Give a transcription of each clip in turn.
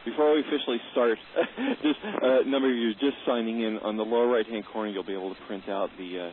before we officially start, just a number of you just signing in. On the lower right-hand corner, you'll be able to print out the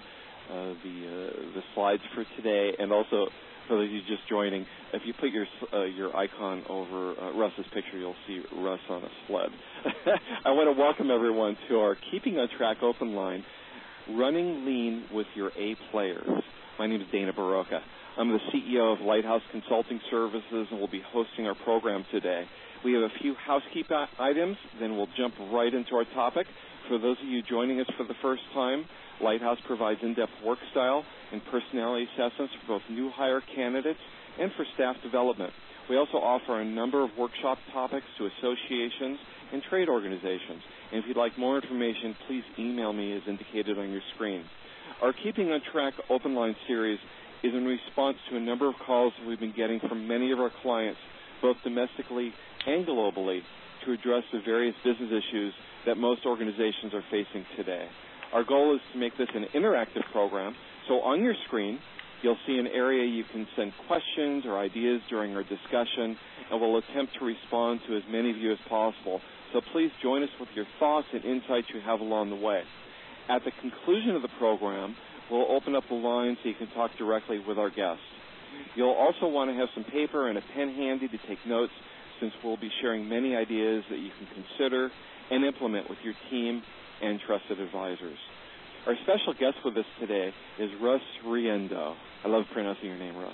slides for today, and also for those of you just joining, if you put your icon over Russ's picture, you'll see Russ on a sled. I want to welcome everyone to our Keeping on Track open line, Running Lean with Your A Players. My name is Dana Barocca. I'm the CEO of Lighthouse Consulting Services, and we'll be hosting our program today. We have a few housekeeping items, then we'll jump right into our topic. For those of you joining us for the first time, Lighthouse provides in-depth work style and personality assessments for both new hire candidates and for staff development. We also offer a number of workshop topics to associations and trade organizations. And if you'd like more information, please email me as indicated on your screen. Our Keeping on Track open line series is in response to a number of calls that we've been getting from many of our clients, both domestically and globally, to address the various business issues that most organizations are facing today. Our goal is to make this an interactive program, so on your screen, you'll see an area you can send questions or ideas during our discussion, and we'll attempt to respond to as many of you as possible. So please join us with your thoughts and insights you have along the way. At the conclusion of the program, we'll open up the line so you can talk directly with our guests. You'll also want to have some paper and a pen handy to take notes, since we'll be sharing many ideas that you can consider and implement with your team and trusted advisors. Our special guest with us today is Russ Riendeau. I love pronouncing your name, Russ.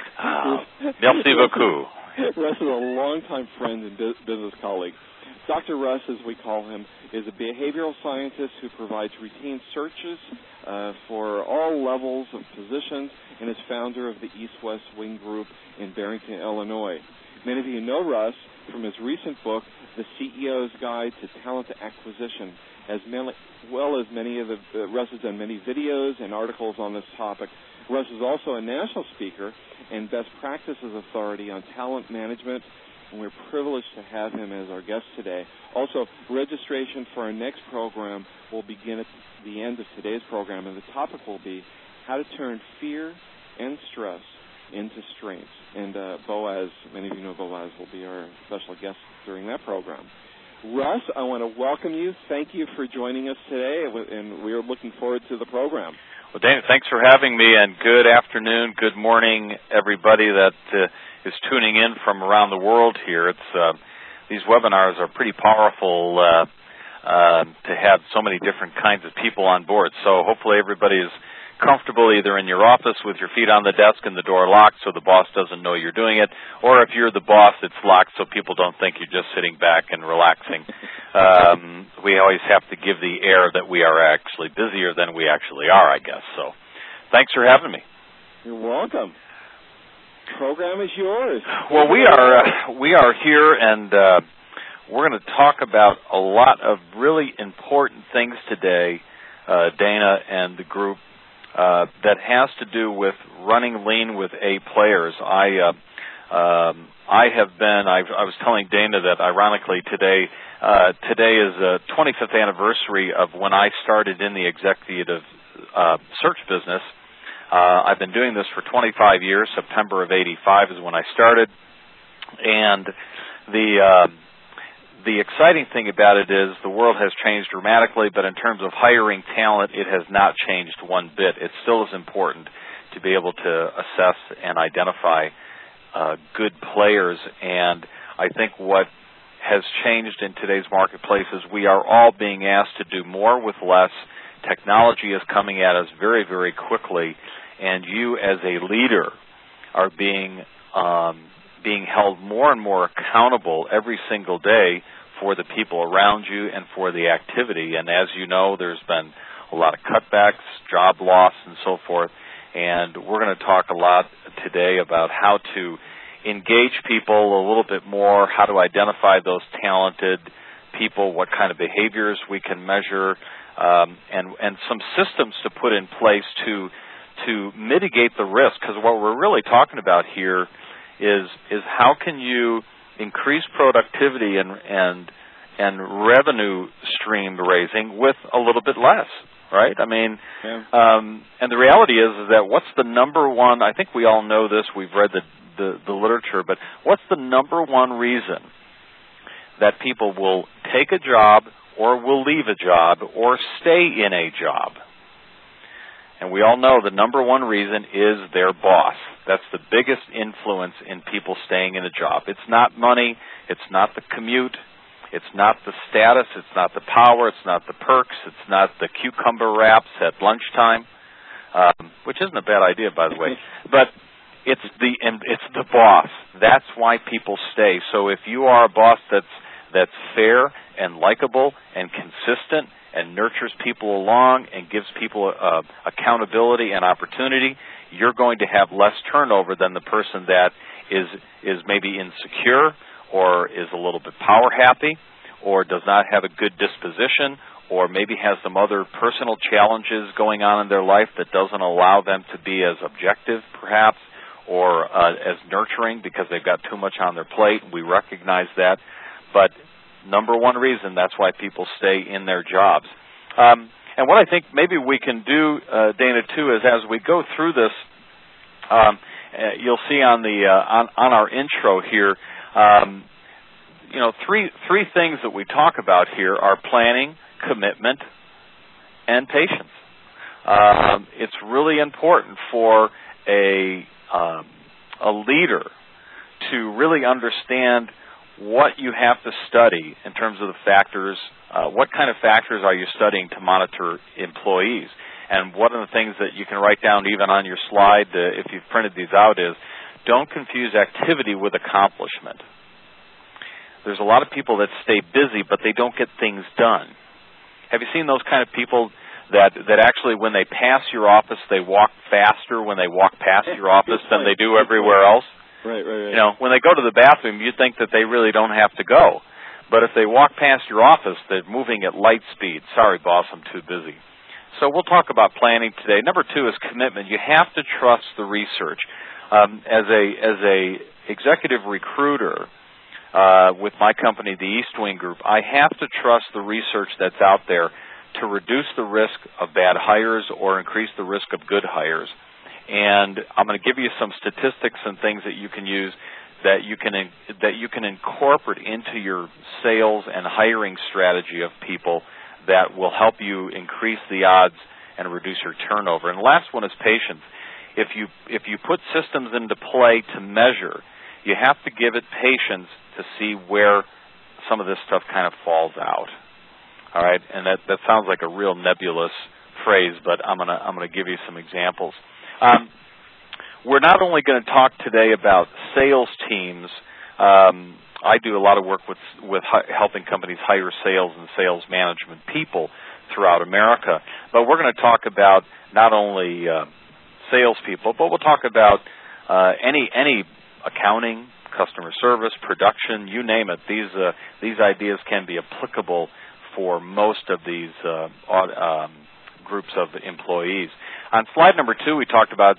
Merci beaucoup. Russ is a longtime friend and business colleague. Dr. Russ, as we call him, is a behavioral scientist who provides routine searches for all levels of positions and is founder of the East-West Wing Group in Barrington, Illinois. Many of you know Russ from his recent book, The CEO's Guide to Talent Acquisition, as well as Russ has done many videos and articles on this topic. Russ is also a national speaker and best practices authority on talent management, and we're privileged to have him as our guest today. Also, registration for our next program will begin at the end of today's program, and the topic will be how to turn fear and stress into strengths. And Boaz, many of you know Boaz, will be our special guest during that program. Russ, I want to welcome you. Thank you for joining us today, and we are looking forward to the program. Well, Dana, thanks for having me, and good afternoon, good morning, everybody that is tuning in from around the world here. These webinars are pretty powerful to have so many different kinds of people on board. So hopefully everybody is comfortable either in your office with your feet on the desk and the door locked so the boss doesn't know you're doing it, or if you're the boss, it's locked so people don't think you're just sitting back and relaxing. We always have to give the air that we are actually busier than we actually are, I guess. So thanks for having me. You're welcome. Program is yours. Well, we are here, and we're going to talk about a lot of really important things today, Dana and the group, that has to do with running lean with A players. I was telling Dana that ironically today is the 25th anniversary of when I started in the executive search business. I've been doing this for 25 years. September of '85 is when I started, and the exciting thing about it is the world has changed dramatically, but in terms of hiring talent, it has not changed one bit. It still is important to be able to assess and identify good players, and I think what has changed in today's marketplace is we are all being asked to do more with less. Technology is coming at us very, very quickly, and you as a leader are being held more and more accountable every single day for the people around you and for the activity. And as you know, there's been a lot of cutbacks, job loss, and so forth. And we're going to talk a lot today about how to engage people a little bit more, how to identify those talented people, what kind of behaviors we can measure, and some systems to put in place to mitigate the risk. Because what we're really talking about here is how can you increase productivity and revenue stream raising with a little bit less, right? I mean, and the reality is that what's the number one, I think we all know this, we've read the literature, but what's the number one reason that people will take a job or will leave a job or stay in a job. And we all know the number one reason is their boss. That's the biggest influence in people staying in a job. It's not money. It's not the commute. It's not the status. It's not the power. It's not the perks. It's not the cucumber wraps at lunchtime, which isn't a bad idea, by the way. But it's the boss. That's why people stay. So if you are a boss that's fair and likable and consistent and nurtures people along and gives people accountability and opportunity, you're going to have less turnover than the person that is maybe insecure or is a little bit power happy or does not have a good disposition or maybe has some other personal challenges going on in their life that doesn't allow them to be as objective perhaps or as nurturing because they've got too much on their plate. We recognize that. But number one reason, that's why people stay in their jobs. And what I think maybe we can do, Dana, too, is as we go through this, you'll see on the on our intro here, three things that we talk about here are planning, commitment, and patience. It's really important for a leader to really understand what you have to study in terms of the factors. What kind of factors are you studying to monitor employees? And one of the things that you can write down even on your slide, if you've printed these out, is don't confuse activity with accomplishment. There's a lot of people that stay busy, but they don't get things done. Have you seen those kind of people that actually when they pass your office, they walk faster when they walk past your office than they do everywhere else? Right. You know, when they go to the bathroom, you think that they really don't have to go. But if they walk past your office, they're moving at light speed. Sorry, boss, I'm too busy. So we'll talk about planning today. Number two is commitment. You have to trust the research. As a executive recruiter with my company, the East Wing Group, I have to trust the research that's out there to reduce the risk of bad hires or increase the risk of good hires. And I'm going to give you some statistics and things that you can use that you can incorporate into your sales and hiring strategy of people that will help you increase the odds and reduce your turnover. And the last one is patience. If you put systems into play to measure, you have to give it patience to see where some of this stuff kind of falls out. All right, and that sounds like a real nebulous phrase, but I'm gonna give you some examples. We're not only going to talk today about sales teams. I do a lot of work with helping companies hire sales and sales management people throughout America, but we're going to talk about not only salespeople, but we'll talk about any accounting, customer service, production, you name it. These ideas can be applicable for most of these groups of employees. On slide number 2, we talked about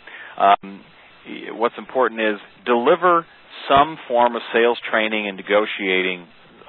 what's important is deliver some form of sales training and negotiating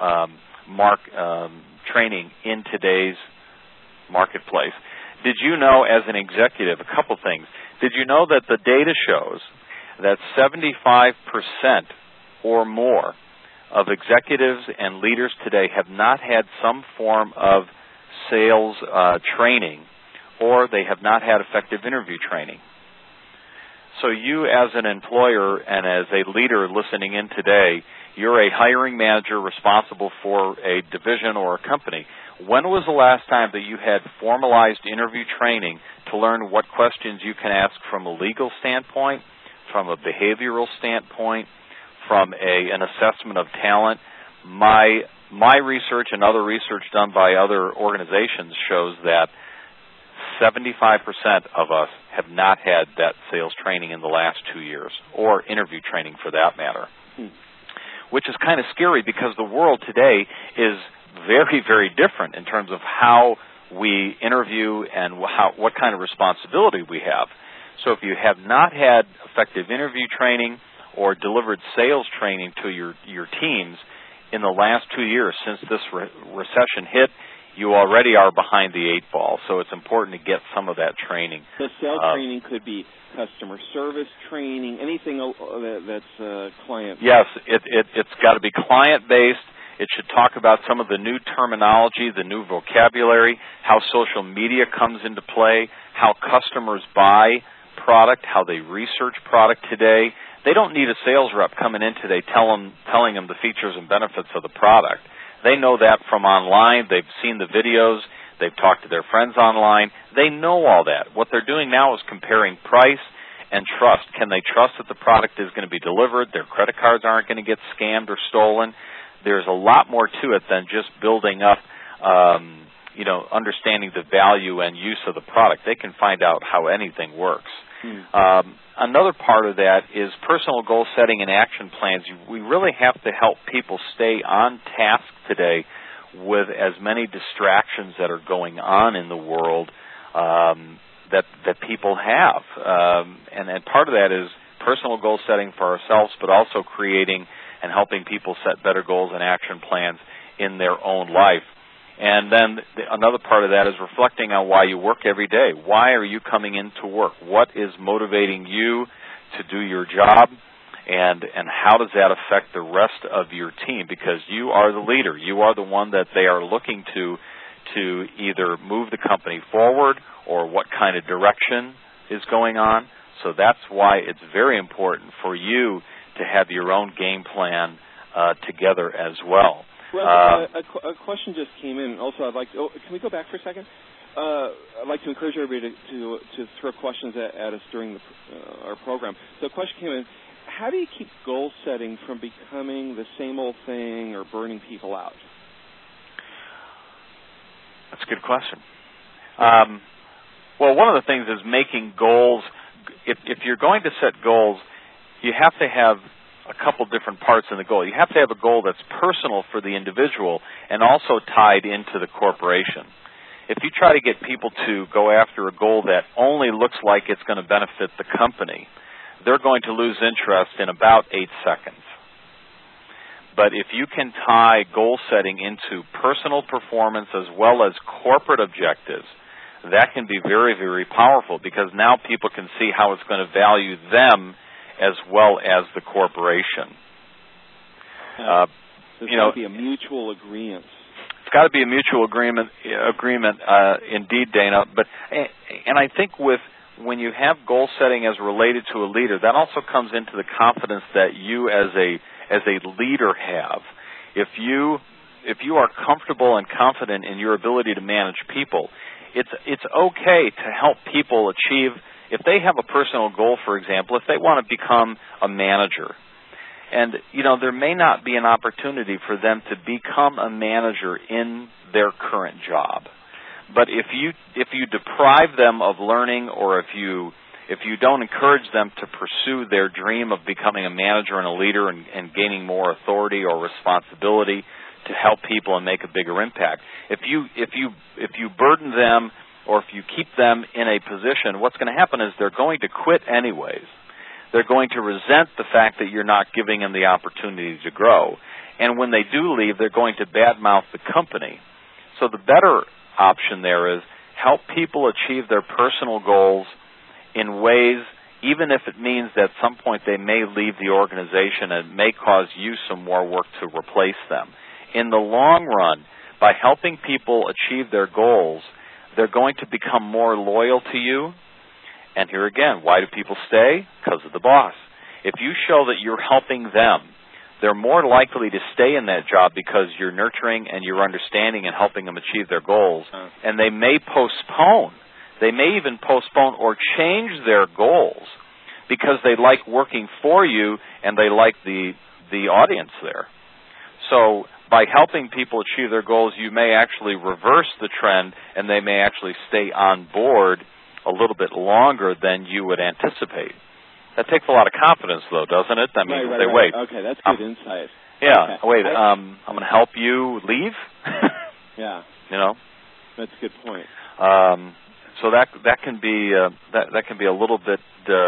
training in today's marketplace. Did you know, as an executive, a couple things. Did you know that the data shows that 75% or more of executives and leaders today have not had some form of sales training, or they have not had effective interview training? So you as an employer and as a leader listening in today, you're a hiring manager responsible for a division or a company. When was the last time that you had formalized interview training to learn what questions you can ask from a legal standpoint, from a behavioral standpoint, from an assessment of talent? My research and other research done by other organizations shows that 75% of us have not had that sales training in the last 2 years, or interview training for that matter, which is kind of scary because the world today is very, very different in terms of how we interview and what kind of responsibility we have. So if you have not had effective interview training or delivered sales training to your teams in the last 2 years since this recession hit, you already are behind the 8 ball. So it's important to get some of that training. So sales training could be customer service training, anything that's client-based. Yes, it's got to be client-based. It should talk about some of the new terminology, the new vocabulary, how social media comes into play, how customers buy product, how they research product today. They don't need a sales rep coming in today telling them the features and benefits of the product. They know that from online. They've seen the videos. They've talked to their friends online. They know all that. What they're doing now is comparing price and trust. Can they trust that the product is going to be delivered? Their credit cards aren't going to get scammed or stolen. There's a lot more to it than just building up, understanding the value and use of the product. They can find out how anything works. Another part of that is personal goal setting and action plans. We really have to help people stay on task today with as many distractions that are going on in the world that people have. And part of that is personal goal setting for ourselves, but also creating and helping people set better goals and action plans in their own life. And then another part of that is reflecting on why you work every day. Why are you coming into work? What is motivating you to do your job? And how does that affect the rest of your team? Because you are the leader. You are the one that they are looking to either move the company forward or what kind of direction is going on. So that's why it's very important for you to have your own game plan together as well. Well, a question just came in. Also, I'd like to, can we go back for a second? I'd like to encourage everybody to throw questions at us during our program. So a question came in. How do you keep goal setting from becoming the same old thing or burning people out? That's a good question. Well, one of the things is making goals. If you're going to set goals, you have to have a couple different parts in the goal. You have to have a goal that's personal for the individual and also tied into the corporation. If you try to get people to go after a goal that only looks like it's going to benefit the company, they're going to lose interest in about 8 seconds. But if you can tie goal setting into personal performance as well as corporate objectives, that can be very, very powerful because now people can see how it's going to value them as well as the corporation. There's got to be a mutual agreement. It's got to be a mutual agreement, indeed, Dana. And I think when you have goal setting as related to a leader, that also comes into the confidence that you as a leader have. If you are comfortable and confident in your ability to manage people, it's okay to help people achieve. If they have a personal goal, for example, if they want to become a manager, and there may not be an opportunity for them to become a manager in their current job, but if you deprive them of learning, or if you don't encourage them to pursue their dream of becoming a manager and a leader and gaining more authority or responsibility to help people and make a bigger impact, if you burden them, or if you keep them in a position, what's going to happen is they're going to quit anyways. They're going to resent the fact that you're not giving them the opportunity to grow. And when they do leave, they're going to badmouth the company. So the better option there is help people achieve their personal goals in ways, even if it means that at some point they may leave the organization and it may cause you some more work to replace them. In the long run, by helping people achieve their goals, they're going to become more loyal to you. And here again, why do people stay? Because of the boss. If you show that you're helping them, they're more likely to stay in that job because you're nurturing and you're understanding and helping them achieve their goals. And they may postpone. They may even postpone or change their goals because they like working for you and they like the audience there. So by helping people achieve their goals, you may actually reverse the trend and they may actually stay on board a little bit longer than you would anticipate. That takes a lot of confidence, though, doesn't it? I mean, right. Wait. Okay, that's good insight. Yeah, okay. Wait, I'm going to help you leave? Yeah. That's a good point. So that can be a little bit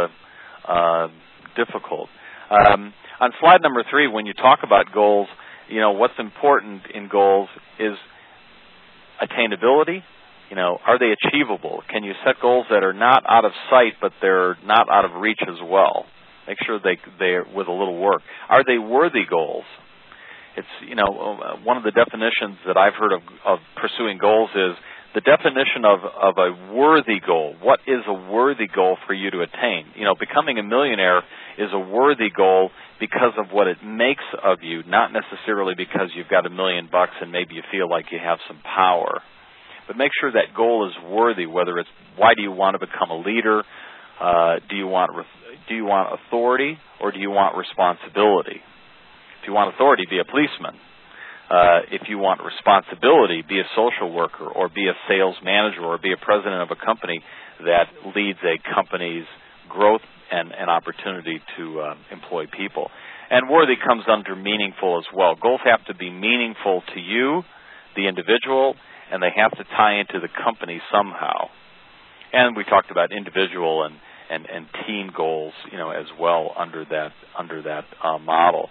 difficult. On slide number 3, when you talk about goals, what's important in goals is attainability. Are they achievable? Can you set goals that are not out of sight, but they're not out of reach as well? Make sure they're with a little work. Are they worthy goals? it's one of the definitions that I've heard of pursuing goals is the definition of a worthy goal. What is a worthy goal for you to attain? Becoming a millionaire is a worthy goal because of what it makes of you, not necessarily because you've got $1 million and maybe you feel like you have some power. But make sure that goal is worthy, whether it's why do you want to become a leader, do you want authority, or do you want responsibility? If you want authority, be a policeman. If you want responsibility, be a social worker, or be a sales manager, or be a president of a company that leads a company's growth and opportunity to employ people. And worthy comes under meaningful as well. Goals have to be meaningful to you, the individual, and they have to tie into the company somehow. And we talked about individual and team goals, as well under that model.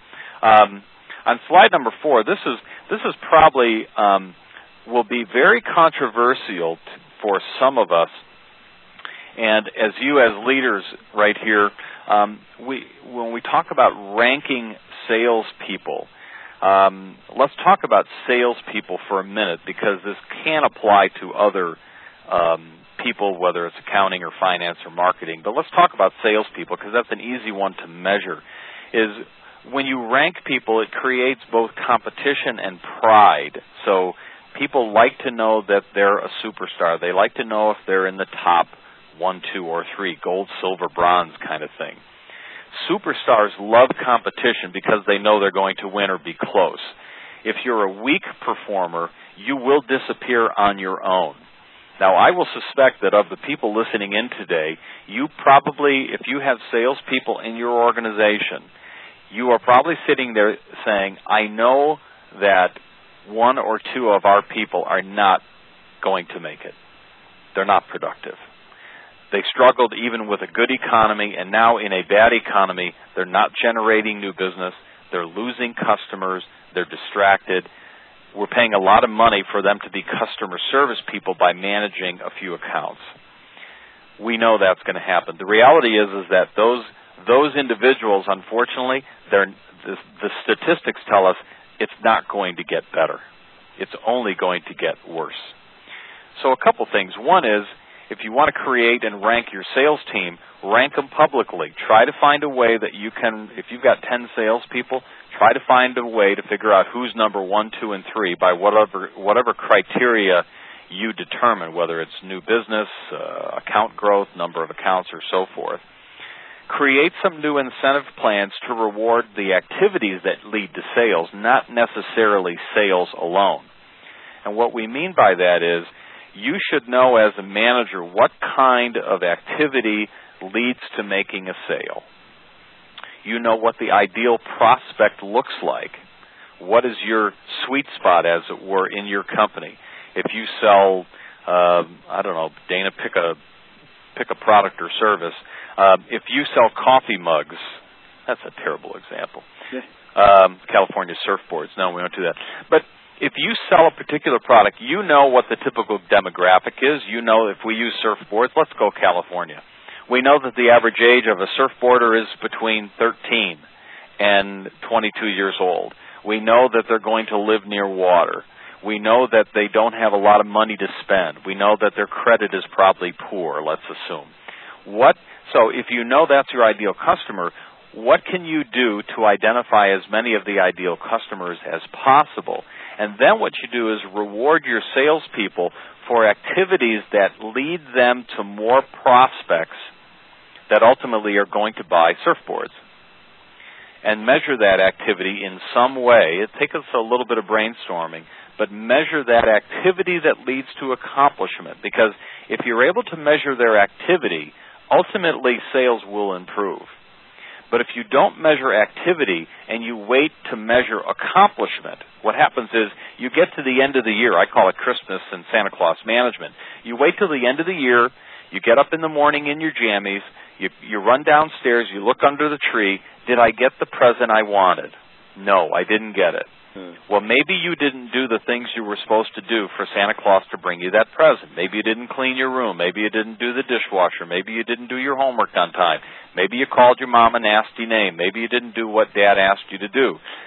On slide number 4, this is probably will be very controversial for some of us. And as you as leaders right here, when we talk about ranking salespeople, let's talk about salespeople for a minute, because this can apply to other people, whether it's accounting or finance or marketing. But let's talk about salespeople, because that's an easy one to measure. Is when you rank people, it creates both competition and pride. So people like to know that they're a superstar. They like to know if they're in the top 1, 2, or 3, gold, silver, bronze kind of thing. Superstars love competition because they know they're going to win or be close. If you're a weak performer, you will disappear on your own. Now, I will suspect that of the people listening in today, you probably, if you have salespeople in your organization, you are probably sitting there saying, I know that 1 or 2 of our people are not going to make it. They're not productive. They struggled even with a good economy, and now in a bad economy, they're not generating new business. They're losing customers. They're distracted. We're paying a lot of money for them to be customer service people by managing a few accounts. We know that's going to happen. The reality is that those individuals, unfortunately, the statistics tell us it's not going to get better. It's only going to get worse. So a couple things. One is, if you want to create and rank your sales team, rank them publicly. Try to find a way that you can, if you've got 10 salespeople, try to find a way to figure out who's number 1, 2, and 3 by whatever criteria you determine, whether it's new business, account growth, number of accounts, or so forth. Create some new incentive plans to reward the activities that lead to sales, not necessarily sales alone. And what we mean by that is, you should know as a manager what kind of activity leads to making a sale. You know what the ideal prospect looks like. What is your sweet spot, as it were, in your company? If you sell, Dana, pick a product or service. If you sell coffee mugs, that's a terrible example. Yeah. California surfboards. No, we don't do that. But if you sell a particular product, you know what the typical demographic is. You know, if we use surfboards, let's go California. We know that the average age of a surfboarder is between 13 and 22 years old. We know that they're going to live near water. We know that they don't have a lot of money to spend. We know that their credit is probably poor, let's assume. So if you know that's your ideal customer, what can you do to identify as many of the ideal customers as possible? And then what you do is reward your salespeople for activities that lead them to more prospects that ultimately are going to buy surfboards. And measure that activity in some way. It takes us a little bit of brainstorming, but measure that activity that leads to accomplishment. Because if you're able to measure their activity, ultimately sales will improve. But if you don't measure activity and you wait to measure accomplishment, what happens is you get to the end of the year. I call it Christmas and Santa Claus management. You wait till the end of the year. You get up in the morning in your jammies. You run downstairs. You look under the tree. Did I get the present I wanted? No, I didn't get it. Well, maybe you didn't do the things you were supposed to do for Santa Claus to bring you that present. Maybe you didn't clean your room. Maybe you didn't do the dishwasher. Maybe you didn't do your homework on time. Maybe you called your mom a nasty name. Maybe you didn't do what Dad asked you to do.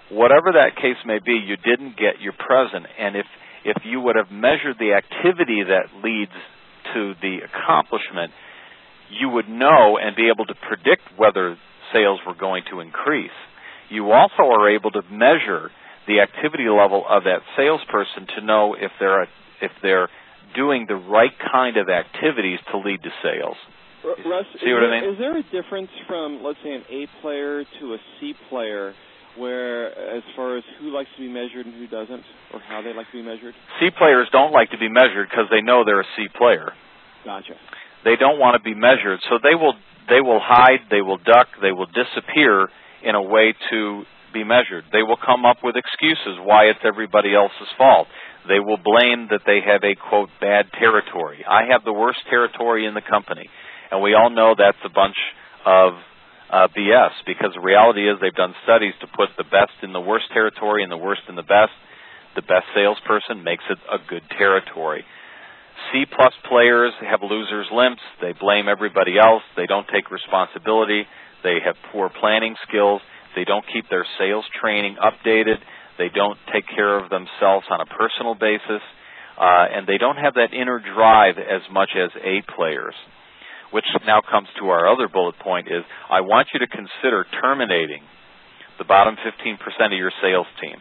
whatever that case may be, you didn't get your present. And if you would have measured the activity that leads to the accomplishment, you would know and be able to predict whether sales were going to increase. You also are able to measure the activity level of that salesperson to know if they're doing the right kind of activities to lead to sales. Russ, see what I mean? Is there a difference from, let's say, an A player to a C player, where as far as who likes to be measured and who doesn't, or how they like to be measured? C players don't like to be measured because they know they're a C player. Gotcha. They don't want to be measured, so they will hide, they will duck, they will disappear in a way to be measured. They will come up with excuses why it's everybody else's fault. They will blame that they have a, quote, bad territory. I have the worst territory in the company. And we all know that's a bunch of BS, because the reality is they've done studies to put the best in the worst territory and the worst in the best. The best salesperson makes it a good territory. C-plus players have loser's limps. They blame everybody else. They don't take responsibility. They have poor planning skills. They don't keep their sales training updated. They don't take care of themselves on a personal basis. And they don't have that inner drive as much as A players. Which now comes to our other bullet point is, I want you to consider terminating the bottom 15% of your sales team.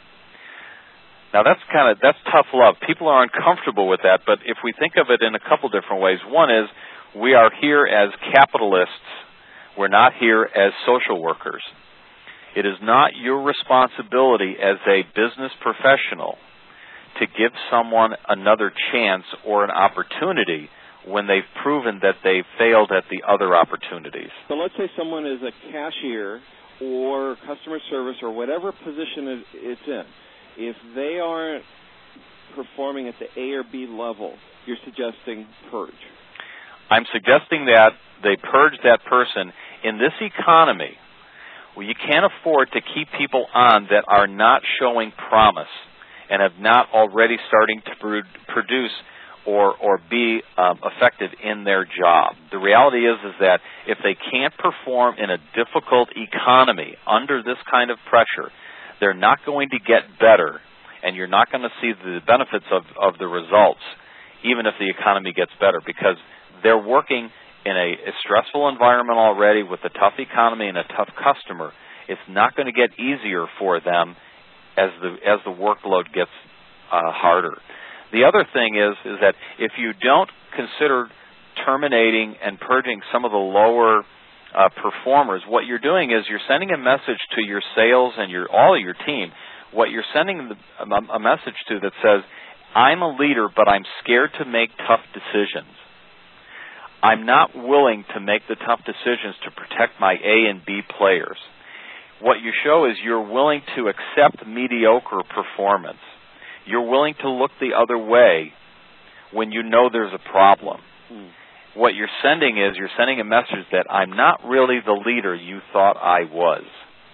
Now that's tough love. People are uncomfortable with that, but if we think of it in a couple different ways, one is we are here as capitalists. We're not here as social workers. It is not your responsibility as a business professional to give someone another chance or an opportunity when they've proven that they failed at the other opportunities. So let's say someone is a cashier or customer service or whatever position it's in. If they aren't performing at the A or B level, you're suggesting purge. I'm suggesting that they purge that person. In this economy, well, you can't afford to keep people on that are not showing promise and have not already starting to produce or be effective in their job. The reality is that if they can't perform in a difficult economy under this kind of pressure, they're not going to get better, and you're not going to see the benefits of the results, even if the economy gets better, because they're working in a stressful environment already with a tough economy and a tough customer. It's not going to get easier for them as the workload gets harder. The other thing is that if you don't consider terminating and purging some of the lower performers, what you're doing is you're sending a message to your sales and all of your team. What you're sending a message to that says, I'm a leader, but I'm scared to make tough decisions. I'm not willing to make the tough decisions to protect my A and B players. What you show is you're willing to accept mediocre performance. You're willing to look the other way when you know there's a problem. What you're sending a message that I'm not really the leader you thought I was.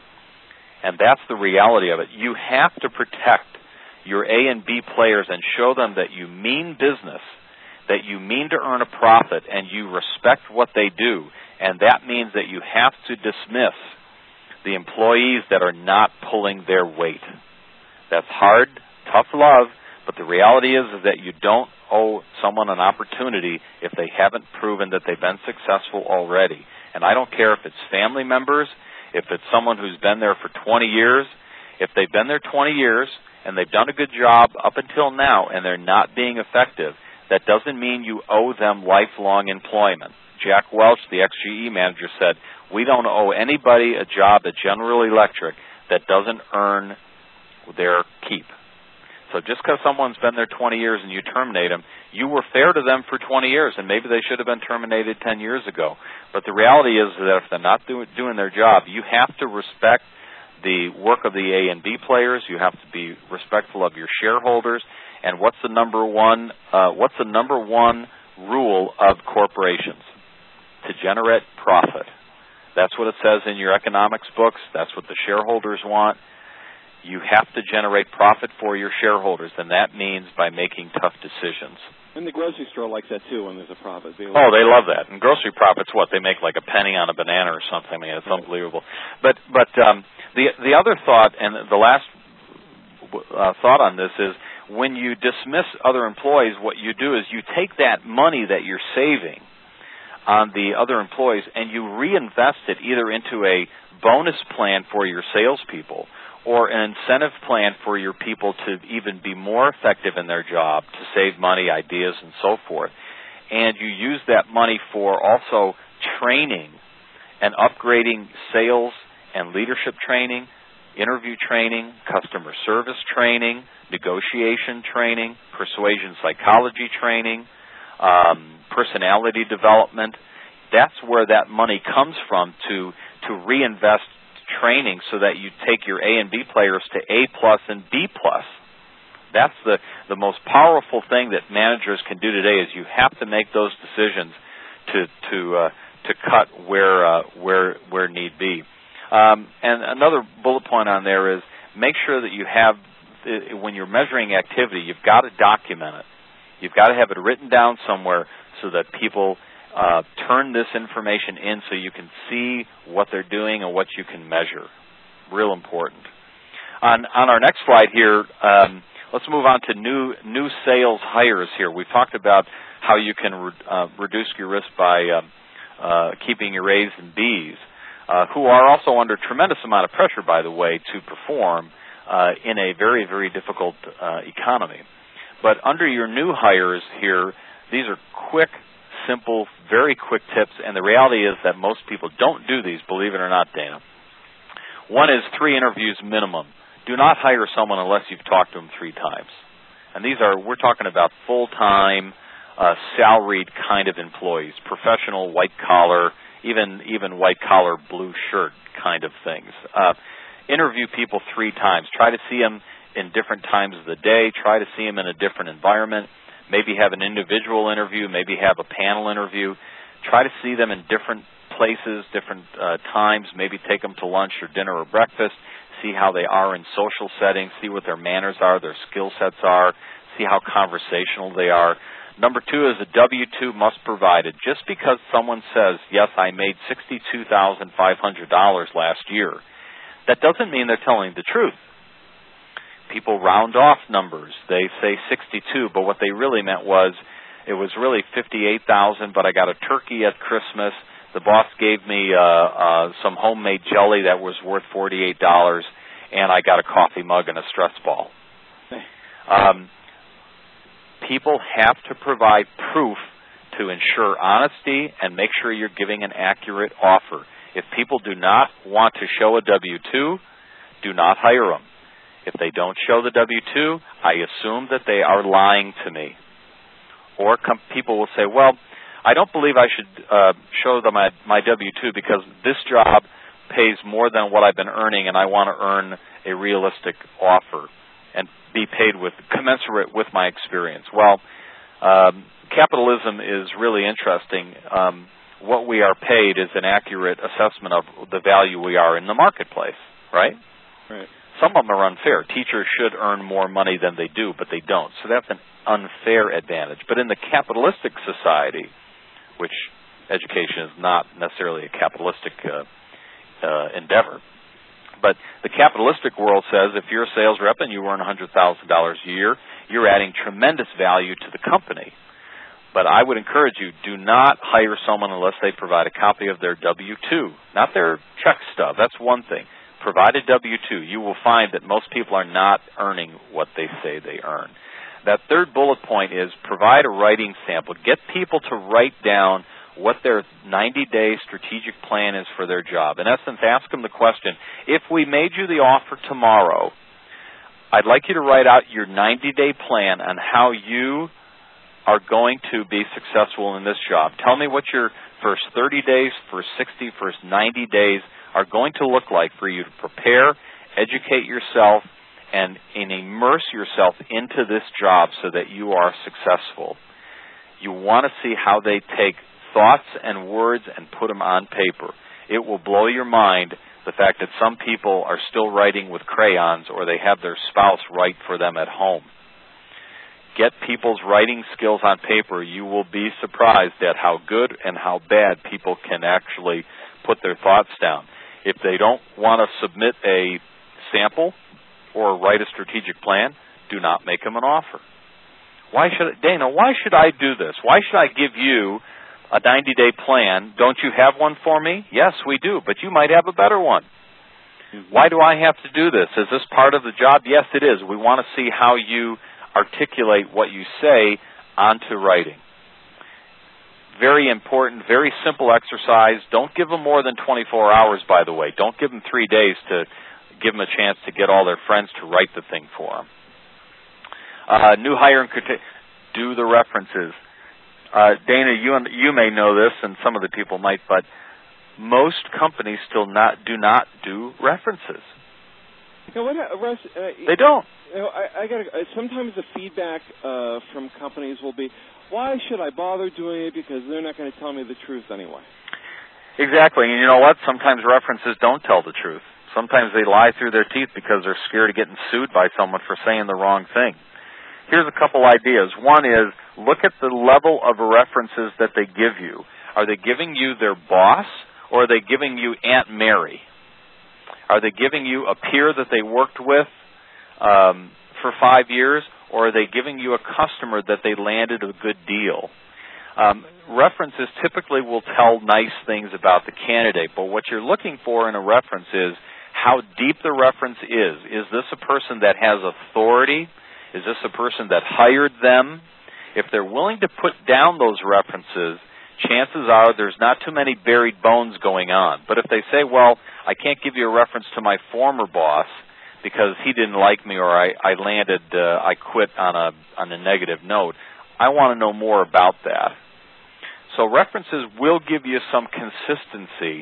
And that's the reality of it. You have to protect your A and B players and show them that you mean business, that you mean to earn a profit, and you respect what they do. And that means that you have to dismiss the employees that are not pulling their weight. That's hard, tough love, but the reality is that you don't owe someone an opportunity if they haven't proven that they've been successful already. And I don't care if it's family members, if it's someone who's been there for 20 years. If they've been there 20 years and they've done a good job up until now and they're not being effective, that doesn't mean you owe them lifelong employment. Jack Welch, the ex-GE manager, said, we don't owe anybody a job at General Electric that doesn't earn their keep. So just because someone's been there 20 years and you terminate them, you were fair to them for 20 years, and maybe they should have been terminated 10 years ago. But the reality is that if they're not doing their job, you have to respect the work of the A and B players. You have to be respectful of your shareholders. And what's the number one rule of corporations? To generate profit. That's what it says in your economics books. That's what the shareholders want. You have to generate profit for your shareholders, and that means by making tough decisions. And the grocery store likes that, too, when there's a profit. They love that. And grocery profits, what? They make like a penny on a banana or something. I mean, it's unbelievable. But The other thought, and the last thought on this is, when you dismiss other employees, what you do is you take that money that you're saving on the other employees and you reinvest it either into a bonus plan for your salespeople or an incentive plan for your people to even be more effective in their job, to save money, ideas, and so forth. And you use that money for also training and upgrading sales and leadership training, interview training, customer service training, negotiation training, persuasion psychology training, personality development. That's where that money comes from to reinvest training so that you take your A and B players to A+ and B+. That's the most powerful thing that managers can do today, is you have to make those decisions to cut where need be. And another bullet point on there is, make sure that you have, when you're measuring activity, you've got to document it. You've got to have it written down somewhere so that people turn this information in so you can see what they're doing and what you can measure. Real important. On our next slide here, let's move on to new sales hires here. We've talked about how you can reduce your risk by keeping your A's and B's, who are also under tremendous amount of pressure, by the way, to perform in a very, very difficult economy. But under your new hires here, these are quick, simple, very quick tips, and the reality is that most people don't do these, believe it or not, Dana. One is 3 interviews minimum. Do not hire someone unless you've talked to them 3 times. And we're talking about full-time, salaried kind of employees, professional, white-collar, even white-collar blue shirt kind of things. Interview people 3 times. Try to see them in different times of the day. Try to see them in a different environment. Maybe have an individual interview. Maybe have a panel interview. Try to see them in different places, different times. Maybe take them to lunch or dinner or breakfast. See how they are in social settings. See what their manners are, their skill sets are. See how conversational they are. Number 2 is a W-2 must provided. Just because someone says, yes, I made $62,500 last year, that doesn't mean they're telling the truth. People round off numbers. They say 62, but what they really meant was, it was really 58,000, but I got a turkey at Christmas. The boss gave me some homemade jelly that was worth $48, and I got a coffee mug and a stress ball. People have to provide proof to ensure honesty and make sure you're giving an accurate offer. If people do not want to show a W-2, do not hire them. If they don't show the W-2, I assume that they are lying to me. Or people will say, well, I don't believe I should show them my W-2 because this job pays more than what I've been earning, and I want to earn a realistic offer and be paid with commensurate with my experience. Well, capitalism is really interesting. What we are paid is an accurate assessment of the value we are in the marketplace, right? Right. Some of them are unfair. Teachers should earn more money than they do, but they don't. So that's an unfair advantage. But in the capitalistic society, which education is not necessarily a capitalistic endeavor, but the capitalistic world says if you're a sales rep and you earn $100,000 a year, you're adding tremendous value to the company. But I would encourage you, do not hire someone unless they provide a copy of their W-2, not their check stub. That's one thing. Provide a W-2. You will find that most people are not earning what they say they earn. That third bullet point is provide a writing sample. Get people to write down what their 90-day strategic plan is for their job. In essence, ask them the question, if we made you the offer tomorrow, I'd like you to write out your 90-day plan on how you are going to be successful in this job. Tell me what your first 30 days, first 60, first 90 days are going to look like for you to prepare, educate yourself, and immerse yourself into this job so that you are successful. You want to see how they take thoughts and words and put them on paper. It will blow your mind, the fact that some people are still writing with crayons or they have their spouse write for them at home. Get people's writing skills on paper. You will be surprised at how good and how bad people can actually put their thoughts down. If they don't want to submit a sample or write a strategic plan, do not make them an offer. Dana, why should I do this? Why should I give you a 90-day plan? Don't you have one for me? Yes, we do, but you might have a better one. Why do I have to do this? Is this part of the job? Yes, it is. We want to see how you articulate what you say onto writing. Very important, very simple exercise. Don't give them more than 24 hours, by the way. Don't give them 3 days to give them a chance to get all their friends to write the thing for them. New hire and do the references. Dana, you may know this, and some of the people might, but most companies still do not do references. You know, they don't. You know, sometimes the feedback from companies will be, why should I bother doing it? Because they're not going to tell me the truth anyway. Exactly, and you know what? Sometimes references don't tell the truth. Sometimes they lie through their teeth because they're scared of getting sued by someone for saying the wrong thing. Here's a couple ideas. One is, look at the level of references that they give you. Are they giving you their boss, or are they giving you Aunt Mary? Are they giving you a peer that they worked with for 5 years, or are they giving you a customer that they landed a good deal? References typically will tell nice things about the candidate, but what you're looking for in a reference is how deep the reference is. Is this a person that has authority? Is this a person that hired them? If they're willing to put down those references, chances are there's not too many buried bones going on. But if they say, well, I can't give you a reference to my former boss because he didn't like me, or I quit on a negative note, I want to know more about that. So references will give you some consistency.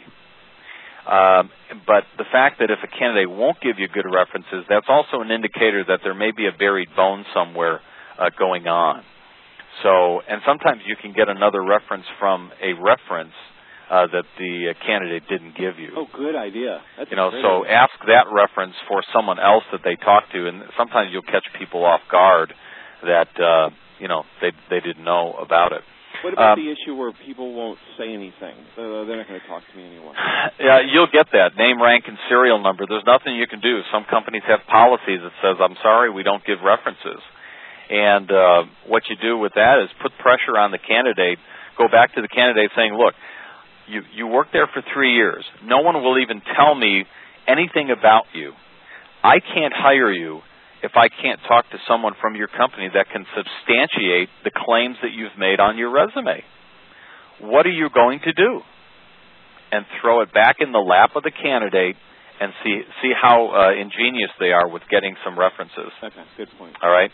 But the fact that if a candidate won't give you good references, that's also an indicator that there may be a buried bone somewhere going on. So, and sometimes you can get another reference from a reference that the candidate didn't give you. Oh, good idea. That's so idea. Ask that reference for someone else that they talked to, and sometimes you'll catch people off guard that they didn't know about it. What about the issue where people won't say anything? They're not going to talk to me anymore. Yeah, you'll get that. Name, rank, and serial number. There's nothing you can do. Some companies have policies that says, I'm sorry, we don't give references. And what you do with that is put pressure on the candidate. Go back to the candidate saying, look, you worked there for 3 years. No one will even tell me anything about you. I can't hire you if I can't talk to someone from your company that can substantiate the claims that you've made on your resume. What are you going to do? And throw it back in the lap of the candidate and see how ingenious they are with getting some references. Okay, good point. All right.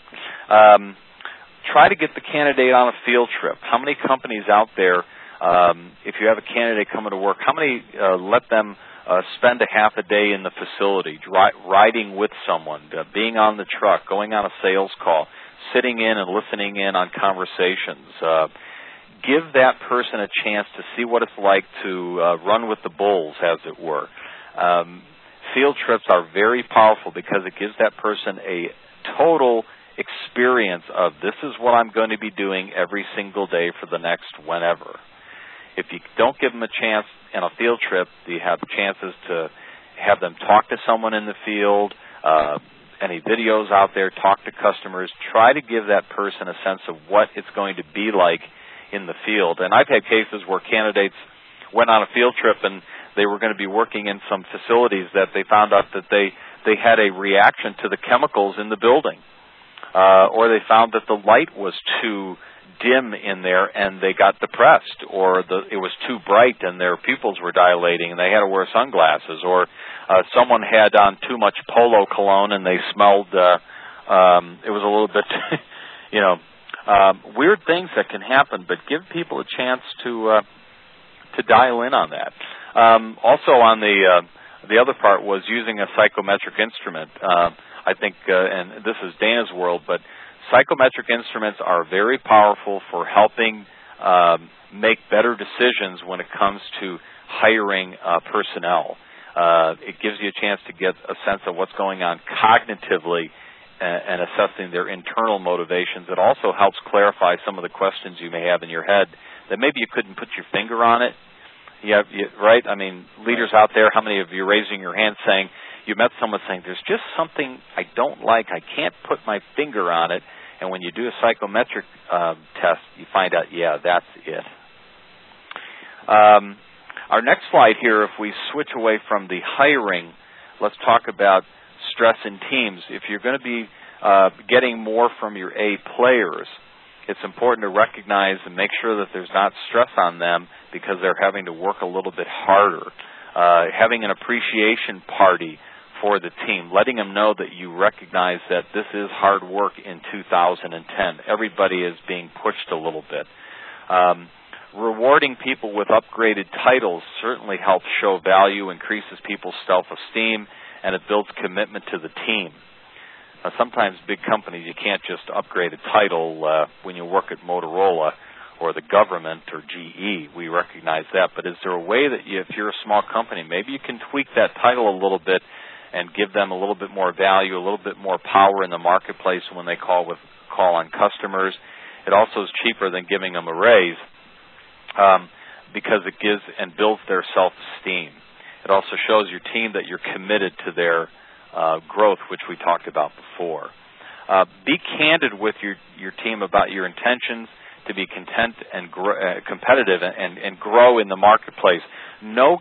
Try to get the candidate on a field trip. How many companies out there, if you have a candidate coming to work, how many let them spend a half a day in the facility, riding with someone, being on the truck, going on a sales call, sitting in and listening in on conversations. Give that person a chance to see what it's like to run with the bulls, as it were. Field trips are very powerful because it gives that person a total experience of this is what I'm going to be doing every single day for the next whenever. If you don't give them a chance in a field trip, you have chances to have them talk to someone in the field, any videos out there, talk to customers. Try to give that person a sense of what it's going to be like in the field. And I've had cases where candidates went on a field trip and they were going to be working in some facilities that they found out that they had a reaction to the chemicals in the building. Or they found that the light was too dim in there and they got depressed, or it was too bright and their pupils were dilating and they had to wear sunglasses, or someone had on too much Polo cologne and they smelled it was a little bit weird things that can happen, but give people a chance to dial in on that. Also on the other part was using a psychometric instrument. I think and this is Dana's world, but psychometric instruments are very powerful for helping make better decisions when it comes to hiring personnel. It gives you a chance to get a sense of what's going on cognitively and assessing their internal motivations. It also helps clarify some of the questions you may have in your head that maybe you couldn't put your finger on it. Right? I mean, leaders out there, how many of you are raising your hand saying, you met someone saying, there's just something I don't like, I can't put my finger on it, and when you do a psychometric test, you find out, yeah, that's it. Our next slide here, if we switch away from the hiring, let's talk about stress in teams. If you're going to be getting more from your A players, it's important to recognize and make sure that there's not stress on them because they're having to work a little bit harder. Having an appreciation party for the team, letting them know that you recognize that this is hard work in 2010. Everybody is being pushed a little bit. Rewarding people with upgraded titles certainly helps show value, increases people's self-esteem, and it builds commitment to the team. Sometimes big companies, you can't just upgrade a title when you work at Motorola or the government or GE. We recognize that. But is there a way that if you're a small company, maybe you can tweak that title a little bit and give them a little bit more value, a little bit more power in the marketplace when they call on customers? It also is cheaper than giving them a raise because it gives and builds their self-esteem. It also shows your team that you're committed to their growth, which we talked about before. Be candid with your team about your intentions to be content and competitive and grow in the marketplace. No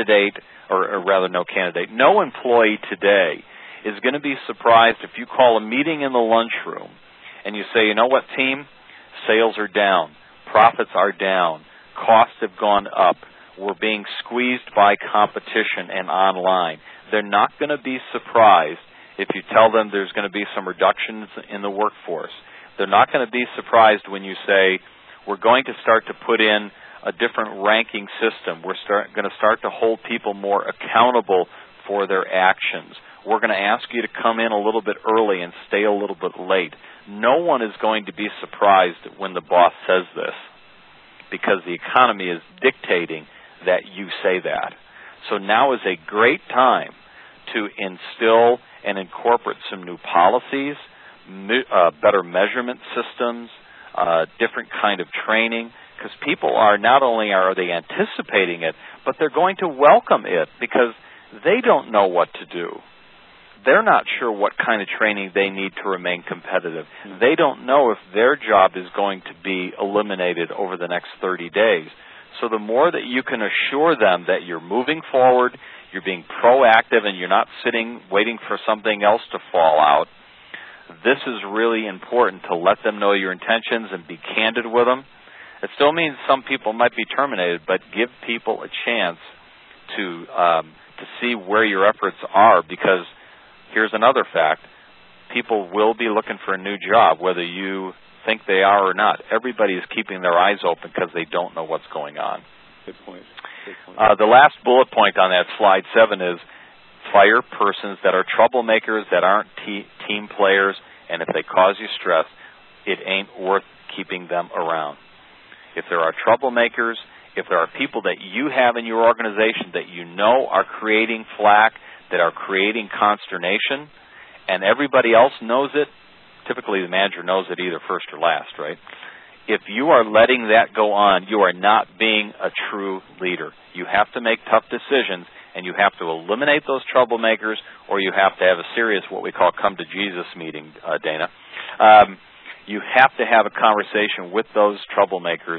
employee today is going to be surprised if you call a meeting in the lunchroom and you say, you know what, team? Sales are down. Profits are down. Costs have gone up. We're being squeezed by competition and online. They're not going to be surprised if you tell them there's going to be some reductions in the workforce. They're not going to be surprised when you say, we're going to start to put in a different ranking system. We're going to start to hold people more accountable for their actions. We're going to ask you to come in a little bit early and stay a little bit late. No one is going to be surprised when the boss says this because the economy is dictating that you say that. So now is a great time to instill and incorporate some new policies, better measurement systems, different kind of training, because people are not only are they anticipating it, but they're going to welcome it because they don't know what to do. They're not sure what kind of training they need to remain competitive. They don't know if their job is going to be eliminated over the next 30 days. So the more that you can assure them that you're moving forward, you're being proactive, and you're not sitting waiting for something else to fall out, this is really important to let them know your intentions and be candid with them. It still means some people might be terminated, but give people a chance to see where your efforts are, because here's another fact. People will be looking for a new job, whether you think they are or not. Everybody is keeping their eyes open because they don't know what's going on. Good point. The last bullet point on that slide 7 is fire persons that are troublemakers, that aren't team players, and if they cause you stress, it ain't worth keeping them around. If there are troublemakers, if there are people that you have in your organization that you know are creating flack, that are creating consternation, and everybody else knows it, typically the manager knows it either first or last, right? If you are letting that go on, you are not being a true leader. You have to make tough decisions, and you have to eliminate those troublemakers, or you have to have a serious, what we call, come to Jesus meeting, Dana. You have to have a conversation with those troublemakers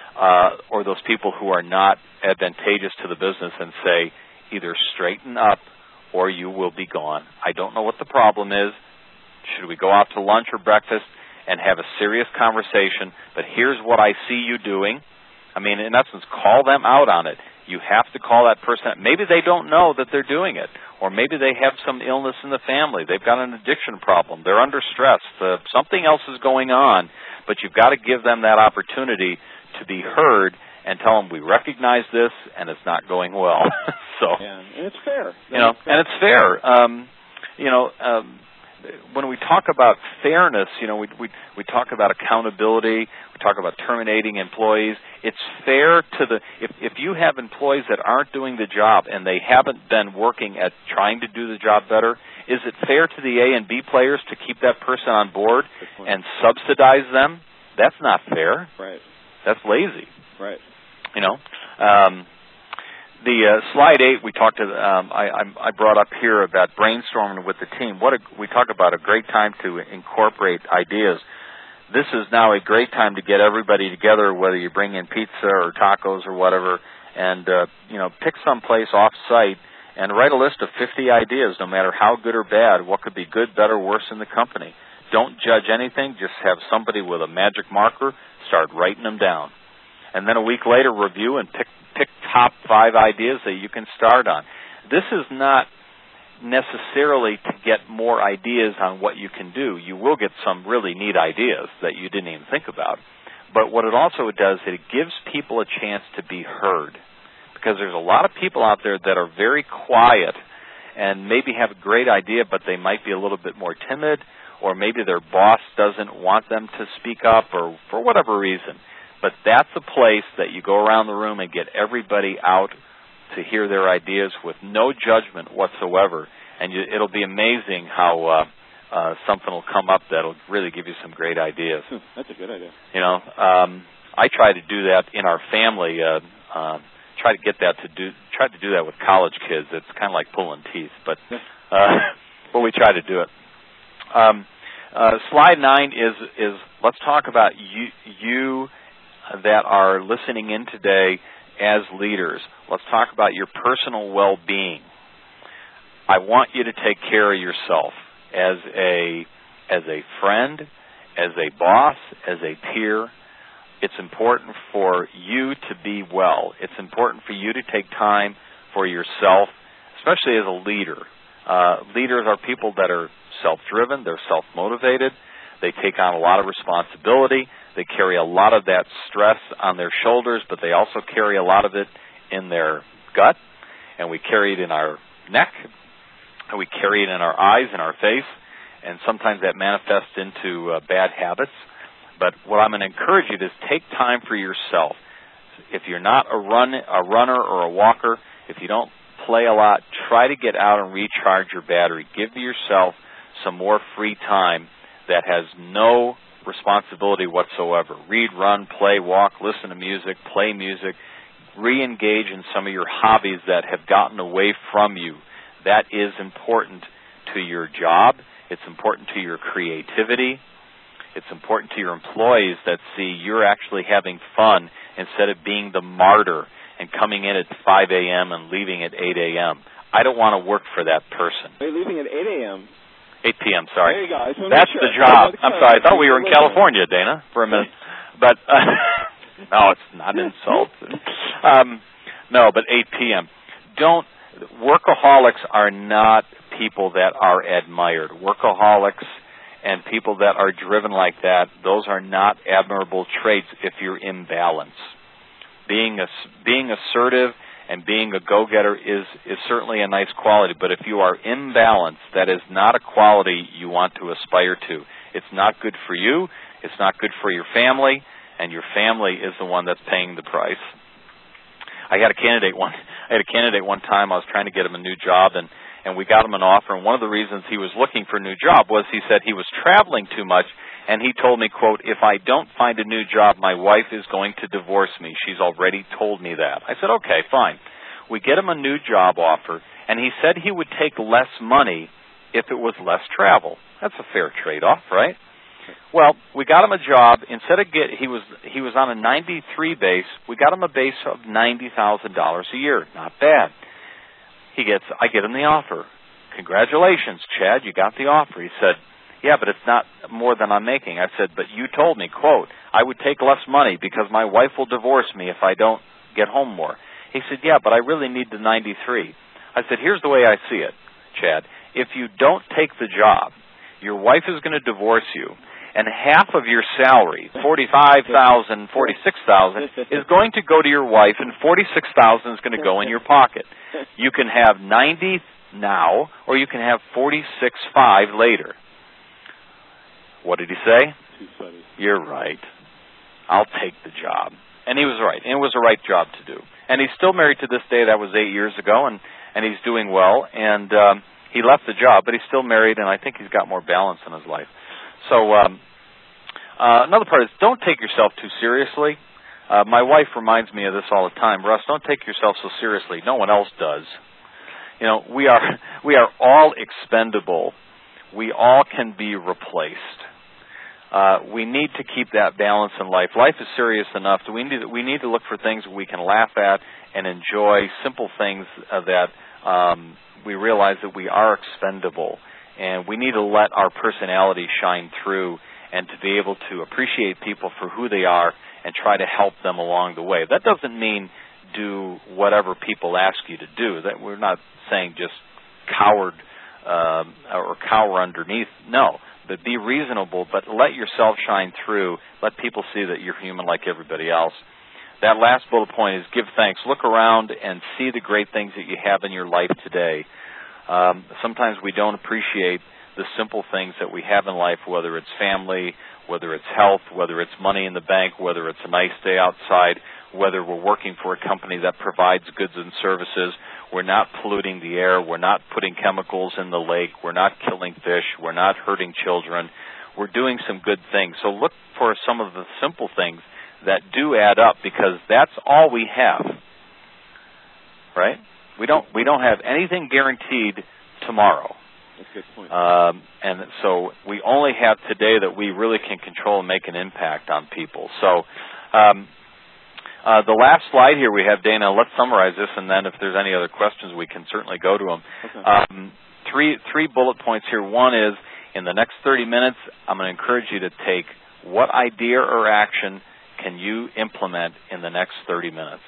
or those people who are not advantageous to the business and say, either straighten up or you will be gone. I don't know what the problem is. Should we go out to lunch or breakfast and have a serious conversation? But here's what I see you doing. I mean, in essence, call them out on it. You have to call that person. Maybe they don't know that they're doing it, or maybe they have some illness in the family. They've got an addiction problem. They're under stress. Something else is going on, but you've got to give them that opportunity to be heard and tell them we recognize this and it's not going well. And it's fair. And it's fair. When we talk about fairness, we talk about accountability, we talk about terminating employees. It's fair to if you have employees that aren't doing the job and they haven't been working at trying to do the job better, is it fair to the A and B players to keep that person on board and subsidize them? That's not fair. Right. That's lazy. Right. The slide 8 we talked to. I brought up here about brainstorming with the team. We talk about a great time to incorporate ideas. This is now a great time to get everybody together, whether you bring in pizza or tacos or whatever, and pick some place off-site and write a list of 50 ideas, no matter how good or bad, what could be good, better, worse in the company. Don't judge anything. Just have somebody with a magic marker start writing them down. And then a week later, review and pick top 5 ideas that you can start on. This is not necessarily to get more ideas on what you can do. You will get some really neat ideas that you didn't even think about. But what it also does, it gives people a chance to be heard. Because there's a lot of people out there that are very quiet and maybe have a great idea, but they might be a little bit more timid, or maybe their boss doesn't want them to speak up, or for whatever reason. But that's a place that you go around the room and get everybody out to hear their ideas with no judgment whatsoever. And it'll be amazing how something will come up that'll really give you some great ideas. That's a good idea. I try to do that in our family. Try to do that with college kids. It's kind of like pulling teeth, but we try to do it. Slide 9 is let's talk about you that are listening in today as leaders. Let's talk about your personal well-being. I want you to take care of yourself as a friend, as a boss, as a peer. It's important for you to be well. It's important for you to take time for yourself, especially as a leader. Leaders are people that are self-driven. They're self-motivated. They take on a lot of responsibility. They carry a lot of that stress on their shoulders, but they also carry a lot of it in their gut, and we carry it in our neck, and we carry it in our eyes and our face, and sometimes that manifests into bad habits. But what I'm going to encourage you to is take time for yourself. If you're not a runner or a walker, if you don't play a lot, try to get out and recharge your battery. Give yourself some more free time that has no responsibility whatsoever. Read, run, play, walk, listen to music, play music. Re-engage in some of your hobbies that have gotten away from you. That is important to your job. It's important to your creativity. It's important to your employees that see you're actually having fun instead of being the martyr and coming in at 5 a.m. and leaving at 8 a.m. I don't want to work for that person. Are you leaving at 8 a.m.? 8 p.m., sorry. There you go. That's the job. I'm sorry. I thought we were in California, Dana, for a minute. But, no, it's not an insult. No, but 8 p.m. Workaholics are not people that are admired. Workaholics and people that are driven like that, those are not admirable traits if you're in balance. Being assertive and being a go-getter is certainly a nice quality, but if you are imbalanced, that is not a quality you want to aspire to. It's not good for you, it's not good for your family, and your family is the one that's paying the price. I had a candidate one time. I was trying to get him a new job, and we got him an offer, and one of the reasons he was looking for a new job was he said he was traveling too much, and he told me, quote, "If I don't find a new job, my wife is going to divorce me. She's already told me that." I said, okay, fine. We get him a new job offer, and he said he would take less money if it was less travel. That's a fair trade-off, right? Well, we got him a job. Instead of he was on a 93 base. We got him a base of $90,000 a year. Not bad. I get him the offer. "Congratulations, Chad, you got the offer." He said, "Yeah, but it's not more than I'm making." I said, "But you told me, quote, I would take less money because my wife will divorce me if I don't get home more." He said, "Yeah, but I really need the 93. I said, "Here's the way I see it, Chad. If you don't take the job, your wife is going to divorce you, and half of your salary, $45,000, $46,000, is going to go to your wife, and $46,000 is going to go in your pocket. You can have 90 now, or you can have 46.5 later." What did he say? Too funny. "You're right. I'll take the job." And he was right. And it was the right job to do. And he's still married to this day. That was 8 years ago, and he's doing well. And he left the job, but he's still married, and I think he's got more balance in his life. So another part is don't take yourself too seriously. My wife reminds me of this all the time. Russ, don't take yourself so seriously. No one else does. You know, we are all expendable. We all can be replaced. We need to keep that balance in life. Life is serious enough. We need to look for things we can laugh at and enjoy, simple things that we realize that we are expendable. And we need to let our personality shine through and to be able to appreciate people for who they are and try to help them along the way. That doesn't mean do whatever people ask you to do. That we're not saying just cower underneath. No. But be reasonable, but let yourself shine through. Let people see that you're human like everybody else. That last bullet point is give thanks. Look around and see the great things that you have in your life today. Sometimes we don't appreciate the simple things that we have in life, whether it's family, whether it's health, whether it's money in the bank, whether it's a nice day outside, whether we're working for a company that provides goods and services. We're not polluting the air. We're not putting chemicals in the lake. We're not killing fish. We're not hurting children. We're doing some good things. So look for some of the simple things that do add up, because that's all we have, right? We don't have anything guaranteed tomorrow. That's a good point. And so we only have today that we really can control and make an impact on people. So the last slide here we have, Dana, let's summarize this, and then if there's any other questions, we can certainly go to them. Okay. Three bullet points here. One is, in the next 30 minutes, I'm going to encourage you to take what idea or action can you implement in the next 30 minutes.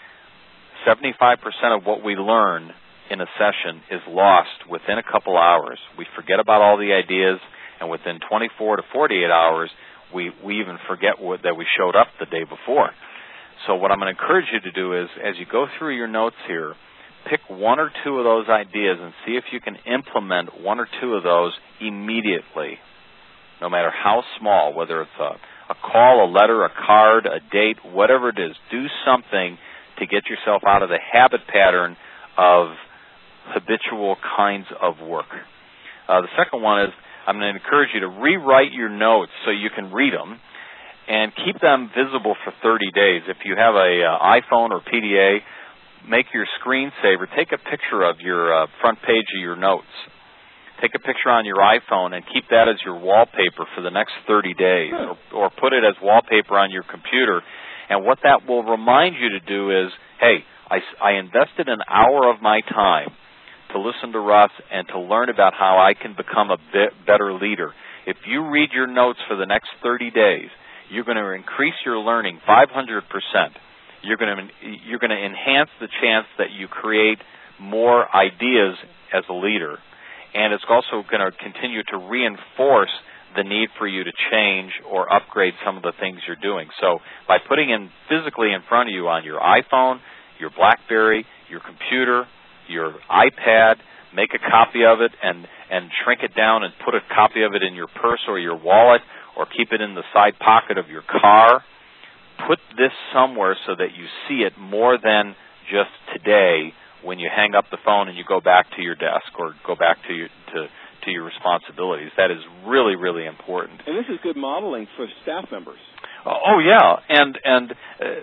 75% of what we learn in a session is lost within a couple hours. We forget about all the ideas, and within 24 to 48 hours, we even forget that we showed up the day before. So what I'm going to encourage you to do is, as you go through your notes here, pick one or two of those ideas and see if you can implement one or two of those immediately, no matter how small, whether it's a call, a letter, a card, a date, whatever it is. Do something to get yourself out of the habit pattern of habitual kinds of work. The second one is, I'm going to encourage you to rewrite your notes so you can read them and keep them visible for 30 days. If you have an iPhone or PDA, make your screensaver. Take a picture of your front page of your notes. Take a picture on your iPhone and keep that as your wallpaper for the next 30 days, or put it as wallpaper on your computer. And what that will remind you to do is, hey, I invested an hour of my time to listen to Russ and to learn about how I can become a better leader. If you read your notes for the next 30 days, you're going to increase your learning 500%. You're going to enhance the chance that you create more ideas as a leader. And it's also going to continue to reinforce the need for you to change or upgrade some of the things you're doing. So by putting in physically in front of you on your iPhone, your BlackBerry, your computer, your iPad, make a copy of it and shrink it down and put a copy of it in your purse or your wallet, or keep it in the side pocket of your car. Put this somewhere so that you see it more than just today when you hang up the phone and you go back to your desk or go back to your responsibilities. That is really, really important. And this is good modeling for staff members. Oh yeah, and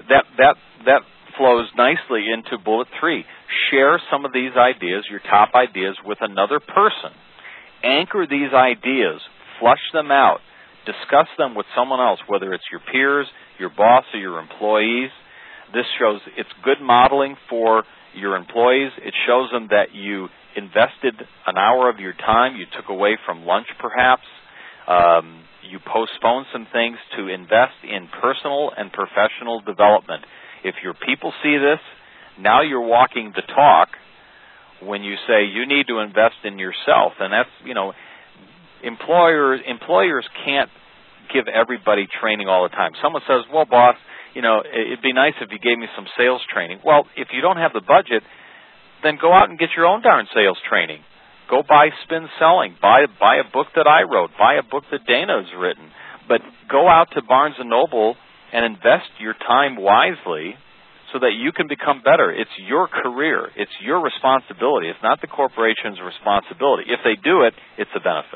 that flows nicely into bullet 3. Share some of these ideas, your top ideas, with another person. Anchor these ideas. Flush them out. Discuss them with someone else, whether it's your peers, your boss, or your employees. This shows it's good modeling for your employees. It shows them that you invested an hour of your time. You took away from lunch, perhaps. You postponed some things to invest in personal and professional development. If your people see this, now you're walking the talk when you say you need to invest in yourself. And that's, employers can't give everybody training all the time. Someone says, well, boss, it'd be nice if you gave me some sales training. Well, if you don't have the budget, then go out and get your own darn sales training. Go buy Spin Selling. Buy a book that I wrote. Buy a book that Dana has written. But go out to Barnes & Noble and invest your time wisely so that you can become better. It's your career. It's your responsibility. It's not the corporation's responsibility. If they do it, it's a benefit.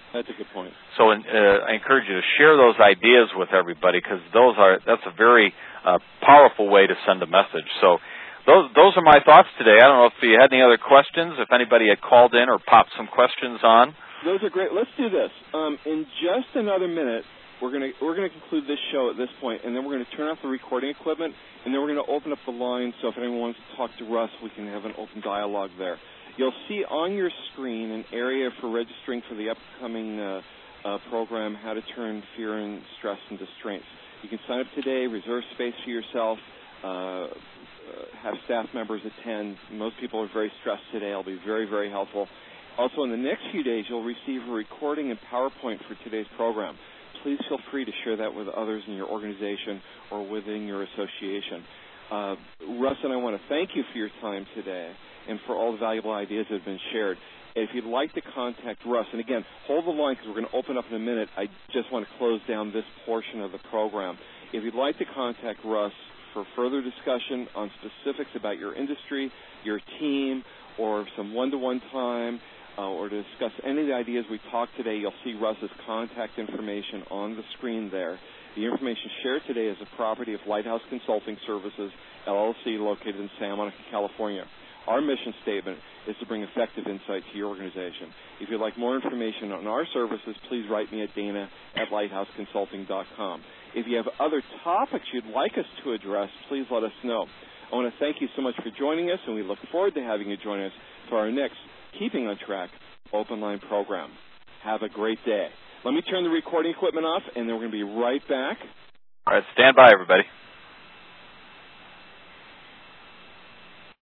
That's a good point. So I encourage you to share those ideas with everybody, because that's a very powerful way to send a message. So those are my thoughts today. I don't know if you had any other questions, if anybody had called in or popped some questions on. Those are great. Let's do this. In just another minute, we're going to conclude this show at this point, and then we're going to turn off the recording equipment, and then we're going to open up the line, so if anyone wants to talk to Russ, we can have an open dialogue there. You'll see on your screen an area for registering for the upcoming program, How to Turn Fear and Stress into Strength. You can sign up today, reserve space for yourself, have staff members attend. Most people are very stressed today. It'll be very, very helpful. Also, in the next few days, you'll receive a recording and PowerPoint for today's program. Please feel free to share that with others in your organization or within your association. Russ and I want to thank you for your time today and for all the valuable ideas that have been shared. If you'd like to contact Russ, and again, hold the line because we're going to open up in a minute. I just want to close down this portion of the program. If you'd like to contact Russ for further discussion on specifics about your industry, your team, or some one-to-one time, or to discuss any of the ideas we talked today, you'll see Russ's contact information on the screen there. The information shared today is the property of Lighthouse Consulting Services, LLC, located in Santa Monica, California. Our mission statement is to bring effective insight to your organization. If you'd like more information on our services, please write me at dana@lighthouseconsulting.com. If you have other topics you'd like us to address, please let us know. I want to thank you so much for joining us, and we look forward to having you join us for our next Keeping on Track Open Line program. Have a great day. Let me turn the recording equipment off, and then we're going to be right back. All right, stand by, everybody.